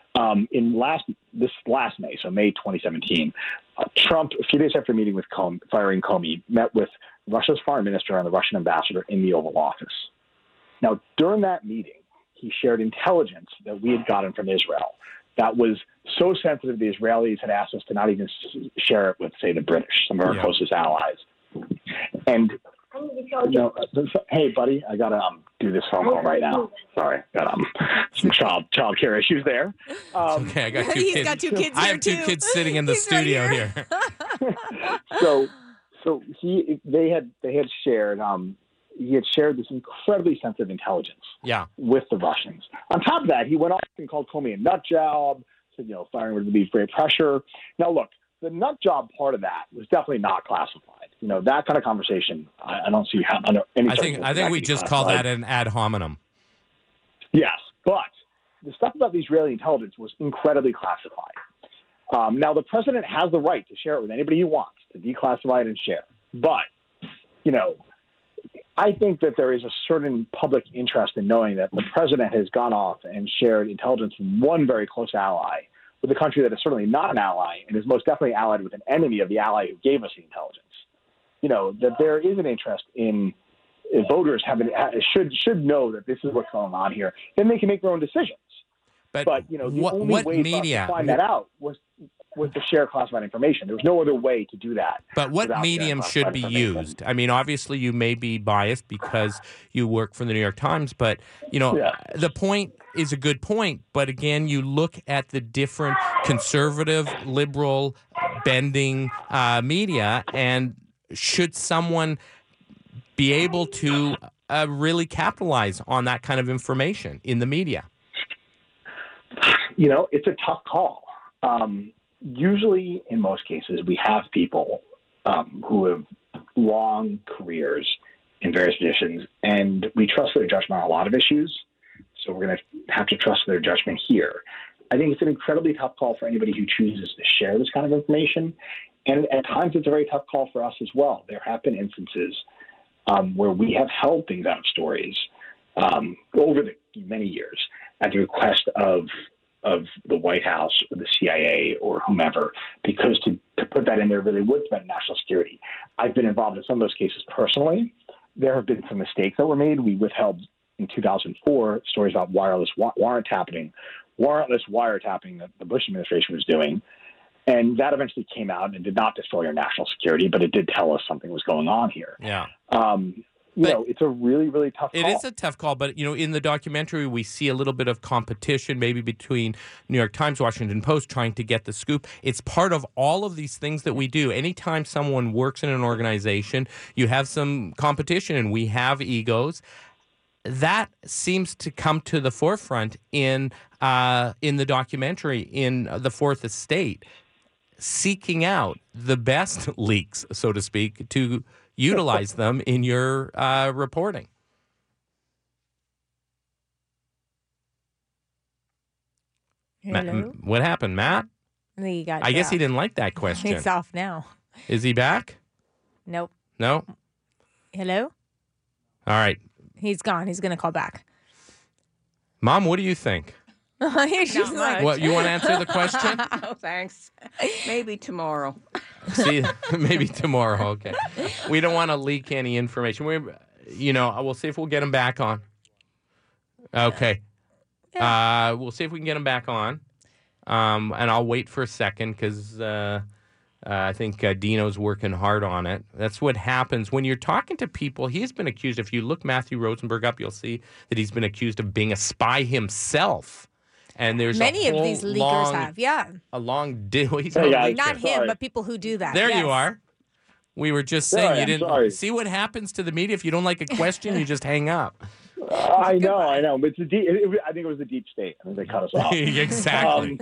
This last May, so May 2017, Trump, a few days after meeting with firing Comey, met with Russia's foreign minister and the Russian ambassador in the Oval Office. Now, during that meeting, he shared intelligence that we had gotten from Israel that was so sensitive the Israelis had asked us to not even share it with, say, the British, some of our closest allies. And, hey, buddy, I got to do this phone call right now. Sorry, got some child care issues there. Okay, I got two kids. He's got two kids I here, have two too. kids sitting in the He's right studio here. here. So they had shared he had shared this incredibly sensitive intelligence with the Russians. On top of that, he went off and called Comey a nut job, said, firing would be great pressure. Now, look, the nut job part of that was definitely not classified. That kind of conversation, I don't see how under any I think we just call that an ad hominem. Yes, but the stuff about the Israeli intelligence was incredibly classified. Now, the president has the right to share it with anybody he wants, to declassify it and share. But, I think that there is a certain public interest in knowing that the president has gone off and shared intelligence from one very close ally with a country that is certainly not an ally and is most definitely allied with an enemy of the ally who gave us the intelligence. That there is an interest in voters should know that this is what's going on here. Then they can make their own decisions. But the only way to find that out was to share classified information. There was no other way to do that. But what medium should be used? I mean, obviously you may be biased because you work for the New York Times, but, the point is a good point. But again, you look at the different conservative, liberal, bending media, and should someone be able to really capitalize on that kind of information in the media? It's a tough call. Usually, in most cases, we have people who have long careers in various positions, and we trust their judgment on a lot of issues. So we're going to have to trust their judgment here. I think it's an incredibly tough call for anybody who chooses to share this kind of information. And at times, it's a very tough call for us as well. There have been instances where we have held things out of stories over the many years at the request of the White House or the CIA or whomever, because to put that in there really would threaten national security. I've been involved in some of those cases personally. There have been some mistakes that were made. We withheld in 2004 stories about wireless wiretapping that the Bush administration was doing. And that eventually came out and did not destroy our national security, but it did tell us something was going on here. Yeah. It's a really, really tough call. It is a tough call, but, in the documentary, we see a little bit of competition maybe between New York Times, Washington Post trying to get the scoop. It's part of all of these things that we do. Anytime someone works in an organization, you have some competition, and we have egos. That seems to come to the forefront in the documentary, in The Fourth Estate, seeking out the best leaks, so to speak, to utilize them in your reporting. Hello? What happened, Matt? I think he got I guess he dropped. didn't like that question. It's off now. Is he back? Nope. No? Hello? All right. He's gone. He's going to call back. Mom, what do you think? She's like, What, you want to answer the question? Oh, thanks. Maybe tomorrow. See, maybe tomorrow. Okay. We don't want to leak any information. We'll see if we'll get him back on. Okay. We'll see if we can get him back on. And I'll wait for a second because I think Dino's working hard on it. That's what happens when you're talking to people. He's been accused. If you look Matthew Rosenberg up, you'll see that he's been accused of being a spy himself. And there's many of these leakers have, a long deal. He's not him, but people who do that. There yes. you are. We were just saying you didn't see what happens to the media. If you don't like a question, you just hang up. I know. But I think it was the deep state. I think they cut us off. Exactly.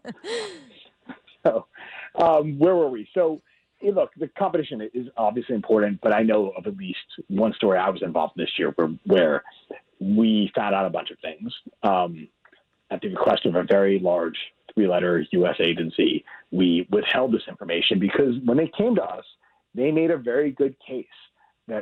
Where were we? So, look, the competition is obviously important, but I know of at least one story I was involved in this year where we found out a bunch of things. At the request of a very large 3-letter U.S. agency, we withheld this information because when they came to us, they made a very good case that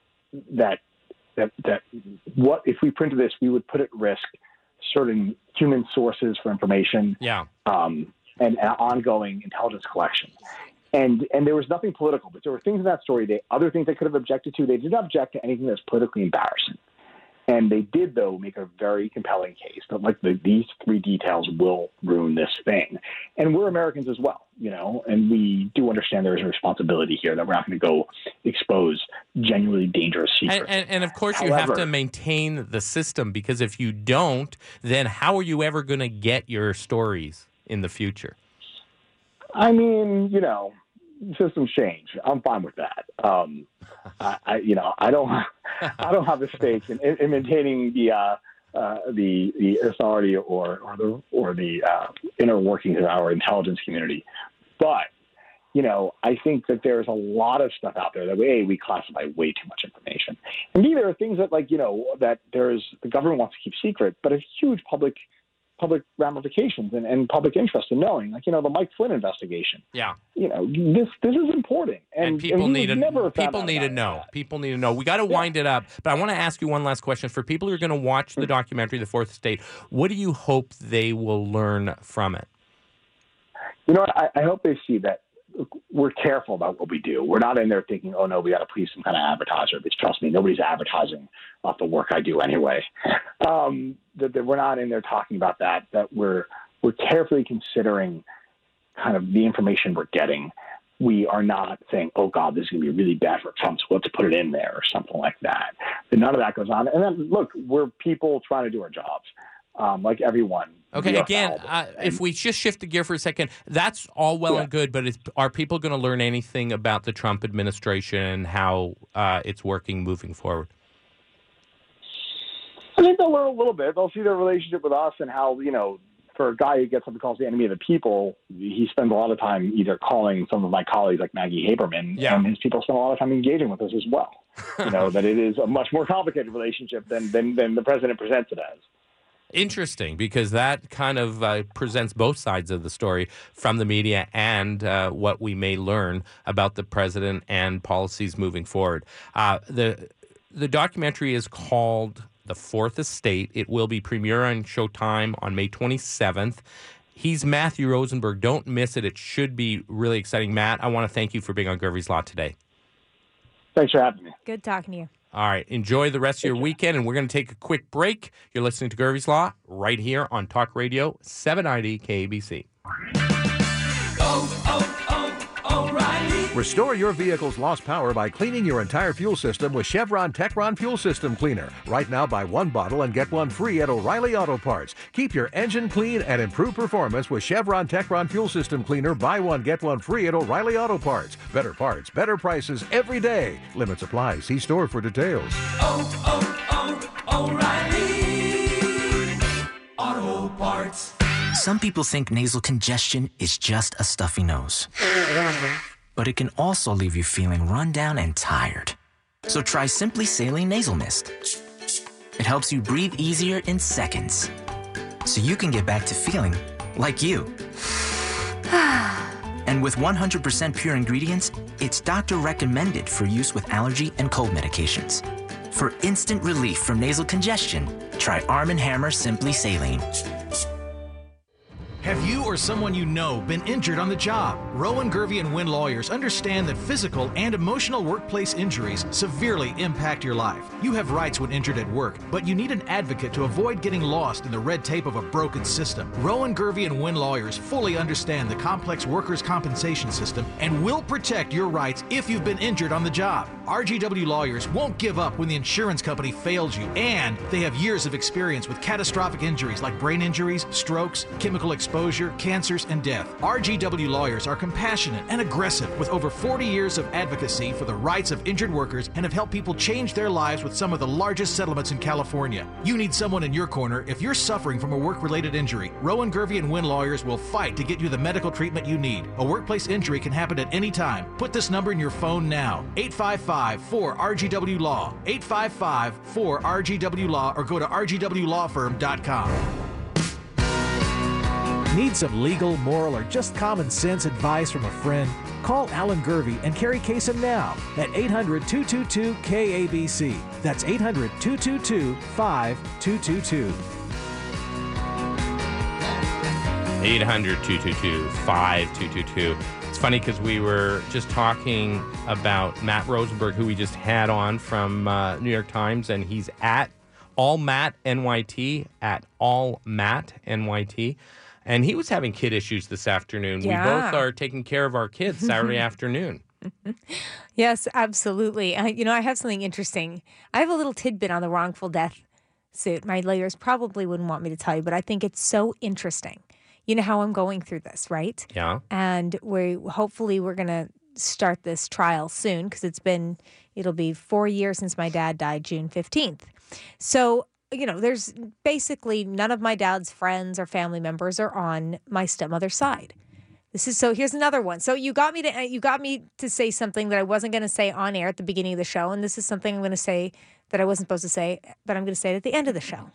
what if we printed this, we would put at risk certain human sources for information, and ongoing intelligence collection. And there was nothing political, but there were things in that story, other things they could have objected to. They didn't object to anything that's politically embarrassing. And they did, though, make a very compelling case that these 3 details will ruin this thing. And we're Americans as well, and we do understand there is a responsibility here that we're not going to go expose genuinely dangerous secrets. And of course, you have to maintain the system, because if you don't, then how are you ever going to get your stories in the future? I mean, systems change. I'm fine with that. I don't have a stake in maintaining the authority or the inner workings of our intelligence community. But I think that there's a lot of stuff out there that we classify way too much information, and B, there are things that that the government wants to keep secret, but have huge public ramifications and public interest in knowing, the Mike Flynn investigation. Yeah. This is important. And people need to know. That. People need to know. We got to wind it up. But I want to ask you one last question. For people who are going to watch the documentary, The Fourth Estate, what do you hope they will learn from it? I hope they see that we're careful about what we do. We're not in there thinking, oh, no, we got to please some kind of advertiser. Because trust me, nobody's advertising off the work I do anyway. That we're not in there talking about that we're carefully considering kind of the information we're getting. We are not saying, oh, God, this is going to be really bad for Trump, so let's put it in there or something like that. But none of that goes on. And then, look, we're people trying to do our jobs. Like everyone. Okay, again, if we just shift the gear for a second, that's all well and good, but are people going to learn anything about the Trump administration and how it's working moving forward? I think they'll learn a little bit. They'll see their relationship with us and how, for a guy who gets something called the enemy of the people, he spends a lot of time either calling some of my colleagues like Maggie Haberman, and his people spend a lot of time engaging with us as well. That it is a much more complicated relationship than the president presents it as. Interesting, because that kind of presents both sides of the story from the media and what we may learn about the president and policies moving forward. The documentary is called The Fourth Estate. It will be premiere on Showtime on May 27th. He's Matthew Rosenberg. Don't miss it. It should be really exciting. Matt, I want to thank you for being on Gervie's Law today. Thanks for having me. Good talking to you. All right. Enjoy the rest of your weekend, and we're going to take a quick break. You're listening to Gervie's Law right here on Talk Radio 790 KABC. O'Reilly. Restore your vehicle's lost power by cleaning your entire fuel system with Chevron Techron Fuel System Cleaner. Right now, buy 1 bottle and get 1 free at O'Reilly Auto Parts. Keep your engine clean and improve performance with Chevron Techron Fuel System Cleaner. Buy 1, get 1 free at O'Reilly Auto Parts. Better parts, better prices every day. Limits apply. See store for details. O'Reilly Auto Parts. Some people think nasal congestion is just a stuffy nose. But it can also leave you feeling run down and tired. So try Simply Saline Nasal Mist. It helps you breathe easier in seconds. So you can get back to feeling like you. And with 100% pure ingredients, it's doctor recommended for use with allergy and cold medications. For instant relief from nasal congestion, try Arm & Hammer Simply Saline. Have you or someone you know been injured on the job? Rowan, Gervey & Wynn lawyers understand that physical and emotional workplace injuries severely impact your life. You have rights when injured at work, but you need an advocate to avoid getting lost in the red tape of a broken system. Rowan, Gervey & Wynn lawyers fully understand the complex workers' compensation system and will protect your rights if you've been injured on the job. RGW lawyers won't give up when the insurance company fails you, and they have years of experience with catastrophic injuries like brain injuries, strokes, chemical exposure, cancers, and death. RGW lawyers are compassionate and aggressive with over 40 years of advocacy for the rights of injured workers and have helped people change their lives with some of the largest settlements in California. You need someone in your corner if you're suffering from a work-related injury. Rowan, Gervey & Wynn lawyers will fight to get you the medical treatment you need. A workplace injury can happen at any time. Put this number in your phone now. 855-4RGW-LAW. 855-4RGW-LAW or go to rgwlawfirm.com. Need some legal, moral, or just common sense advice from a friend? Call Alan Gervey and Carrie Kasem now at 800-222-KABC. That's 800-222-5222. 800-222-5222. It's funny because we were just talking about Matt Rosenberg, who we just had on from New York Times, and he's at AllMattNYT, at AllMattNYT. And he was having kid issues this afternoon. Yeah. We both are taking care of our kids Saturday afternoon. Yes, absolutely. I have something interesting. I have a little tidbit on the wrongful death suit. My lawyers probably wouldn't want me to tell you, but I think it's so interesting. You know how I'm going through this, right? Yeah. And hopefully we're going to start this trial soon because it'll be 4 years since my dad died, June 15th. So, there's basically none of my dad's friends or family members are on my stepmother's side. Here's another one. So you got me to say something that I wasn't going to say on air at the beginning of the show, and this is something I'm going to say that I wasn't supposed to say, but I'm going to say it at the end of the show.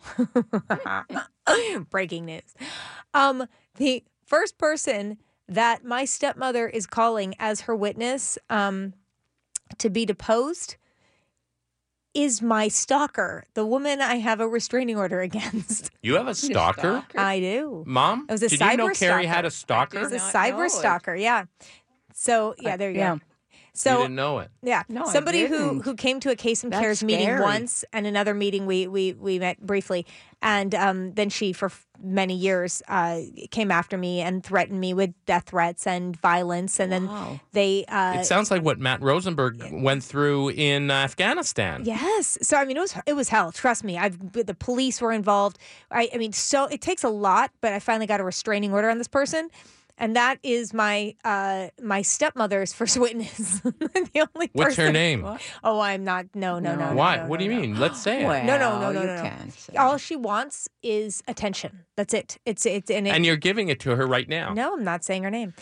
Breaking news. The first person that my stepmother is calling as her witness to be deposed is my stalker, the woman I have a restraining order against. You have a stalker? I do. Mom? It was a Did cyber you know Carrie stalker. had a stalker? It was a cyber stalker, yeah. So, yeah, there you go. So, you didn't know it. Yeah. No, I Somebody who didn't. came to a Case and That's Cares meeting scary. once, and another meeting we met briefly, and then she for many years came after me and threatened me with death threats and violence, and then they It sounds like what Matt Rosenberg went through in Afghanistan. Yes. So it was hell. Trust me. The police were involved. So it takes a lot, but I finally got a restraining order on this person. And that is my stepmother's first witness. The only What's person. her name? What? Oh, I'm not. No. Why? No, what do you mean? Let's say it. Well, No. you can't say. All she wants is attention. That's it. And you're giving it to her right now. No, I'm not saying her name.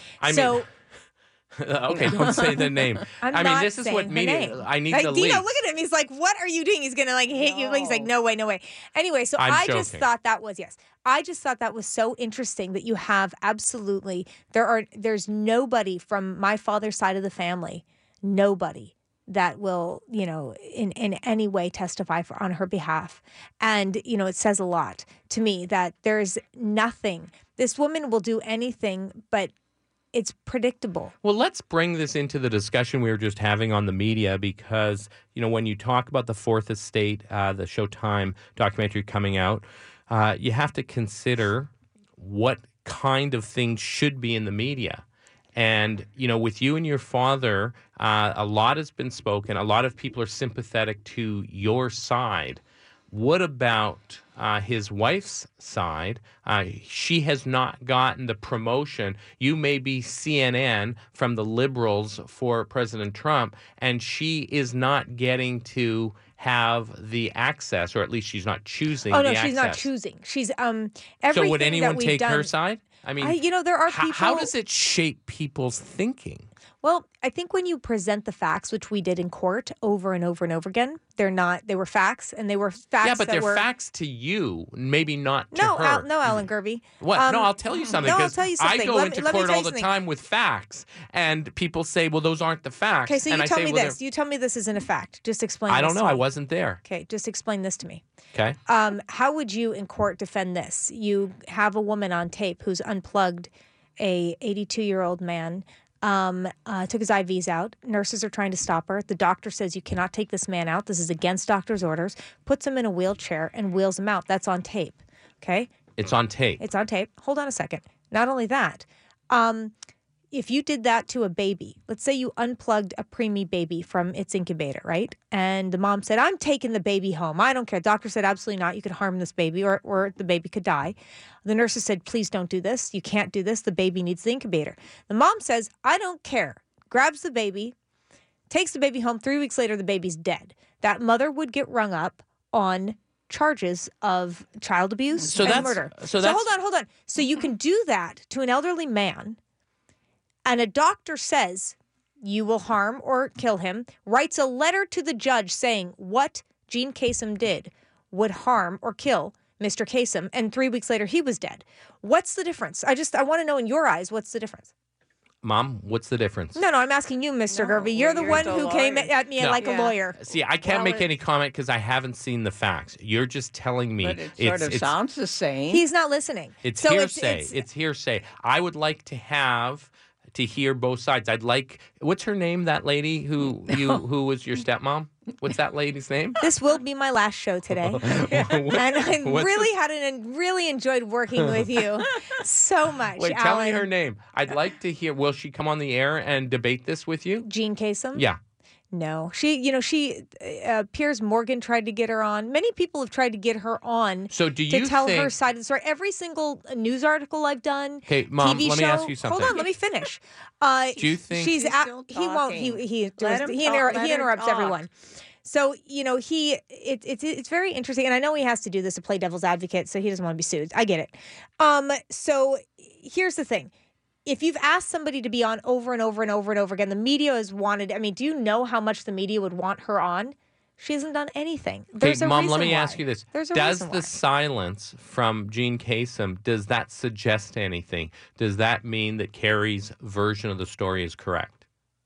Okay, don't say the name. This is what media. I need the Dino, leaks. look at him. He's like, "What are you doing?" He's gonna hit you. He's like, "No way." Anyway, so I'm I just joking. thought that was I just thought that was so interesting that you have absolutely there's nobody from my father's side of the family, nobody that will in any way testify on her behalf, and it says a lot to me that there's nothing. This woman will do anything, but it's predictable. Well, let's bring this into the discussion we were just having on the media because, when you talk about the Fourth Estate, the Showtime documentary coming out, you have to consider what kind of things should be in the media. And, with you and your father, a lot has been spoken. A lot of people are sympathetic to your side. What about his wife's side? She has not gotten the promotion. You may be CNN from the liberals for President Trump, and she is not getting to have the access, or at least she's not choosing the access. Oh, no, she's not choosing. She's everything So would anyone that we've take done, her side? there are people. How does it shape people's thinking? Well, I think when you present the facts, which we did in court over and over and over again, they were facts, and they were facts. Yeah, but that they're facts to you, maybe not to her. Alan Gervie. What? No, I'll tell you something. No, I'll tell you something. I go into court all the something. time with facts, and people say, well, those aren't the facts. Okay, so and you I tell say, me well, this. You tell me this isn't a fact. Just explain I don't this know. to I me. wasn't there. Okay, just explain this to me. Okay. How would you in court defend this? You have a woman on tape who's unplugged a 82-year-old man, took his IVs out. Nurses are trying to stop her. The doctor says you cannot take this man out. This is against doctor's orders. Puts him in a wheelchair and wheels him out. That's on tape. Okay? It's on tape. It's on tape. Hold on a second. Not only that, if you did that to a baby, let's say you unplugged a preemie baby from its incubator, right? And the mom said, I'm taking the baby home. I don't care. Doctor said, absolutely not. You could harm this baby or the baby could die. The nurses said, please don't do this. You can't do this. The baby needs the incubator. The mom says, I don't care. Grabs the baby, takes the baby home. 3 weeks later, the baby's dead. That mother would get rung up on charges of child abuse and murder. So hold on. So you can do that to an elderly man, and a doctor says you will harm or kill him, writes a letter to the judge saying what Gene Kasem did would harm or kill Mr. Kasem, and 3 weeks later he was dead. What's the difference? I want to know in your eyes, what's the difference? Mom, what's the difference? No, I'm asking you, Mr. Gervie. You're the one who came at me like a lawyer. See, I can't make any comment because I haven't seen the facts. You're just telling me. But it sort of sounds the same. He's not listening. It's hearsay. It's hearsay. I would like to hear both sides. I'd like. What's her name? That lady who was your stepmom? What's that lady's name? This will be my last show today, and I really enjoyed working with you so much. Wait, Alan. tell me her name. I'd like to hear. Will she come on the air and debate this with you? Gene Kasem? Yeah. No, Piers Morgan tried to get her on. Many people have tried to get her on. So do you to tell think... her side of the story? Every single news article I've done. Okay, Mom, TV let show, me ask you something. Hold on, let me finish. Do you think he won't? He interrupts everyone. So it's very interesting, and I know he has to do this to play devil's advocate, so he doesn't want to be sued. I get it. So here's the thing. If you've asked somebody to be on over and over and over and over again, the media has wanted. I mean, do you know how much the media would want her on? She hasn't done anything. There's a Mom, reason let me why. ask you this. Does the silence from Gene Kasem, does that suggest anything? Does that mean that Carrie's version of the story is correct?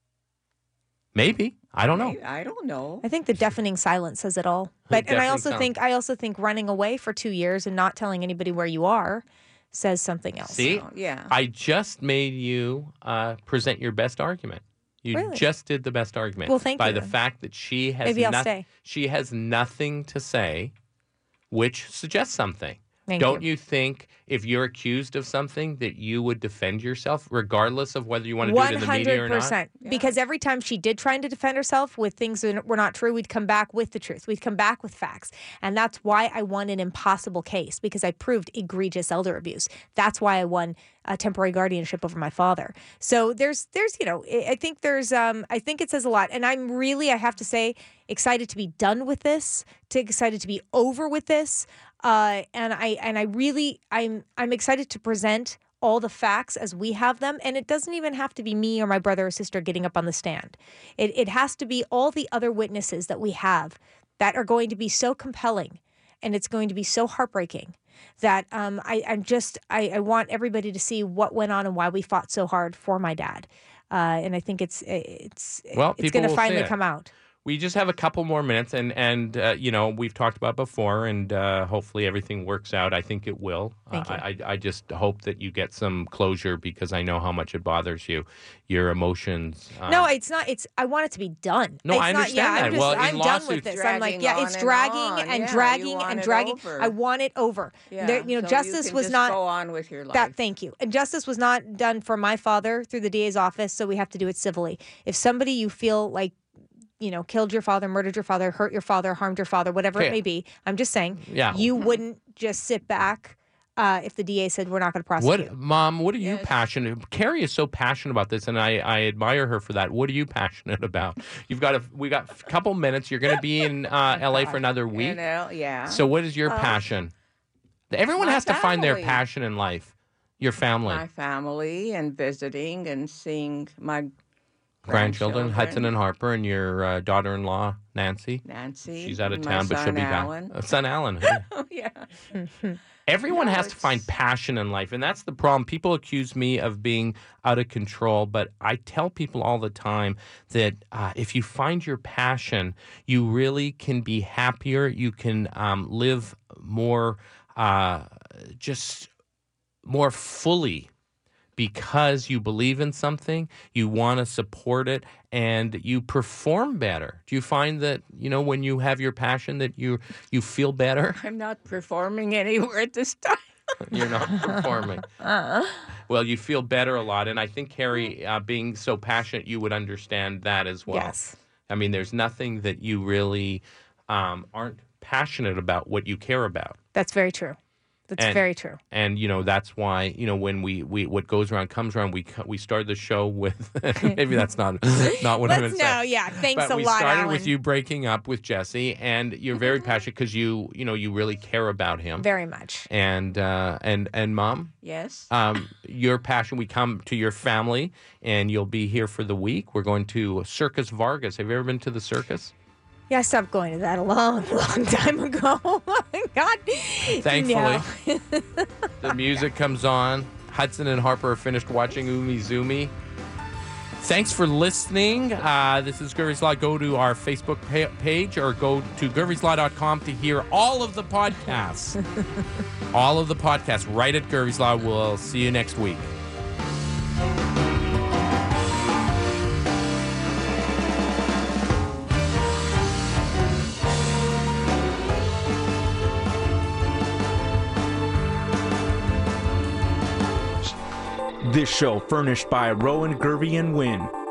Maybe. I don't know. I don't know. I think the deafening silence says it all. But I also think running away for 2 years and not telling anybody where you are says something else. See? So, yeah. I just made you present your best argument. You Really? just did the best argument. Well, thank by you, the then. fact that she has Maybe I'll stay. She has nothing to say, which suggests something. Thank Don't you think if you're accused of something that you would defend yourself regardless of whether you want to do it in the media or not? 100%. Because every time she did try to defend herself with things that were not true, we'd come back with the truth. We'd come back with facts. And that's why I won an impossible case, because I proved egregious elder abuse. That's why I won a temporary guardianship over my father. So there's I think it says a lot. And I'm really, I have to say, excited to be done with this, excited to be over with this. And I'm excited to present all the facts as we have them. And it doesn't even have to be me or my brother or sister getting up on the stand. It has to be all the other witnesses that we have that are going to be so compelling, and it's going to be so heartbreaking that I want everybody to see what went on and why we fought so hard for my dad. And I think it's going to finally come out. We just have a couple more minutes, and we've talked about it before, and hopefully everything works out. I think it will. Thank you. I just hope that you get some closure, because I know how much it bothers you, your emotions. No, it's not. I want it to be done. No, I understand that. I'm done with this. I'm like, it's dragging and dragging and dragging. I want it over. Yeah, justice was not. Go on with your life. Thank you. And justice was not done for my father through the DA's office, so we have to do it civilly. If somebody you feel like, killed your father, murdered your father, hurt your father, harmed your father, whatever it may be, I'm just saying, you wouldn't just sit back if the DA said we're not going to prosecute. Mom, what are you passionate? Carrie is so passionate about this, and I admire her for that. What are you passionate about? We got a couple minutes. You're going to be in LA for another week. Yeah. So what is your passion? Everyone has to find their passion in life. Your family. My family, and visiting and seeing my grandchildren, Hudson and Harper, and your daughter-in-law, Nancy. She's out of town, but she'll be Alan. back. Son Alan. Oh, yeah. Everyone has to find passion in life, and that's the problem. People accuse me of being out of control, but I tell people all the time that if you find your passion, you really can be happier. You can live more, just more fully, because you believe in something, you want to support it, and you perform better. Do you find that, when you have your passion, that you feel better? I'm not performing anywhere at this time. You're not performing. Well, you feel better a lot, and I think, Carrie, being so passionate, you would understand that as well. Yes. I mean, there's nothing that you really aren't passionate about, what you care about. That's very true. That's very true. And, that's why, when we what goes around comes around, we started the show with, maybe that's not what I'm going to say. No, yeah. Thanks but a lot, Alan. we started with you breaking up with Jesse, and you're very passionate because you really care about him. Very much. And Mom? Yes? Your passion, we come to your family, and you'll be here for the week. We're going to Circus Vargas. Have you ever been to the circus? Yeah, I stopped going to that a long, long time ago. Oh, my God. Thankfully. The music comes on. Hudson and Harper are finished watching Umi Zumi. Thanks for listening. This is Gervie's Law. Go to our Facebook page or go to GerviesLaw.com to hear all of the podcasts. All of the podcasts right at Gervie's Law. We'll see you next week. This show furnished by Rowan, Gervie, and Wynn.